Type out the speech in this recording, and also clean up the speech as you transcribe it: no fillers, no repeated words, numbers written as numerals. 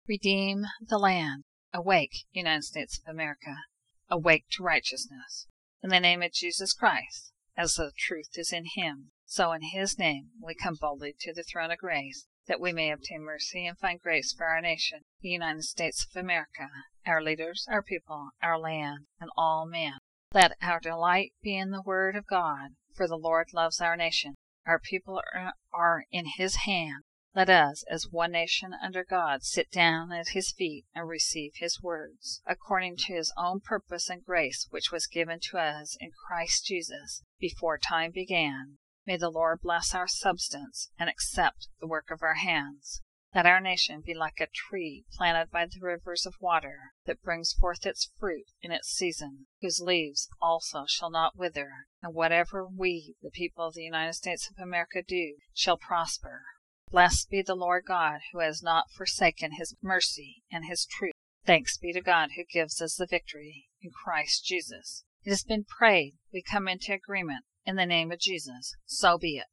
Redeem the land. Awake, United States of America. Awake to righteousness. In the name of Jesus Christ, as the truth is in Him, so in His name we come boldly to the throne of grace, that we may obtain mercy and find grace for our nation, the United States of America, our leaders, our people, our land, and all men. Let our delight be in the word of God, for the Lord loves our nation. Our people are in His hand. Let us, as one nation under God, sit down at His feet and receive His words, according to His own purpose and grace, which was given to us in Christ Jesus before time began. May the Lord bless our substance and accept the work of our hands. Let our nation be like a tree planted by the rivers of water, that brings forth its fruit in its season, whose leaves also shall not wither, and whatever we, the people of the United States of America, do shall prosper. Blessed be the Lord God, who has not forsaken His mercy and His truth. Thanks be to God who gives us the victory in Christ Jesus. It has been prayed. We come into agreement. In the name of Jesus, so be it.